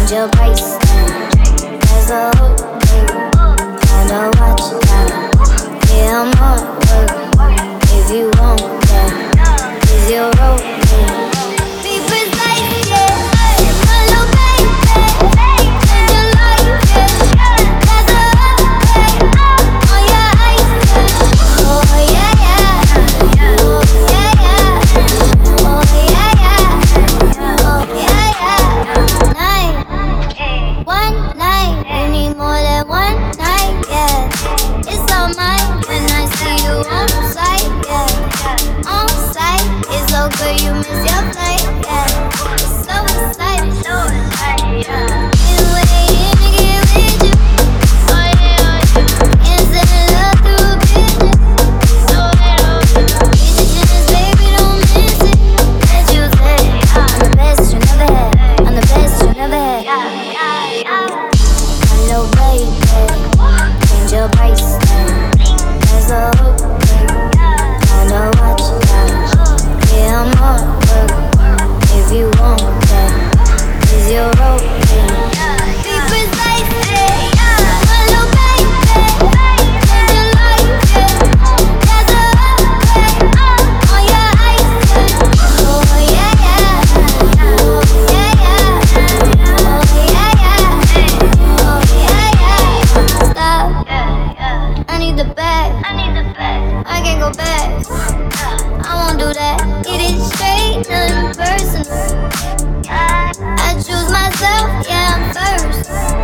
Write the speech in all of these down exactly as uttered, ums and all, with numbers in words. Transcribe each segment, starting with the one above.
your bracelet. There's a hook, baby, and a watch now. Yeah, I'm on work. If you want that, is your rope, baby. Be precise, yeah. My little baby, change your life, yeah. There's a hook, baby, on your ice, yeah. Oh yeah, yeah. Oh yeah, yeah. Oh yeah, yeah. Oh yeah, yeah. Night, one night, we need more than one night, yeah. It's all mine when I see you on sight, yeah. On sight, it's so good you miss your flight, yeah. So excited, so excited, yeah. Been waiting to get with you. Oh yeah, oh yeah. Can't send love through a picture. So little. Get your chance, baby, don't miss it. As you say, I'm the best you never had. I'm the best you never had. Yeah, yeah, yeah. Hello, baby, change your bracelet. There's a hook, baby, and a watch now. Yeah, I'm on work. If you want that, is your rope, baby. Be precise, yeah. Hello, baby, change your life, yeah. There's a hook, baby, on your ice, yeah. Oh yeah, yeah. Oh yeah, yeah. Oh yeah, yeah. Oh yeah, yeah. Stop. I need the bag. I need the bag. I can't go back. I won't do that. Get it straight, nothing personal. I choose myself, yeah, I'm first.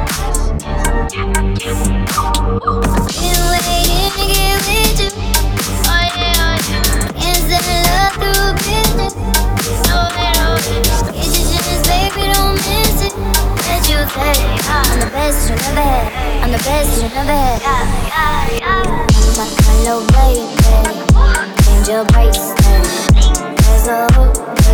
Been waiting to get with you. Oh yeah, oh yeah. Can't send love through a picture. No, no, get your chance, baby, don't miss it. As you say, I'm the best you never had. I'm the best you never had. Yeah, yeah, yeah. My, my little baby, change your bracelet. There's a hook.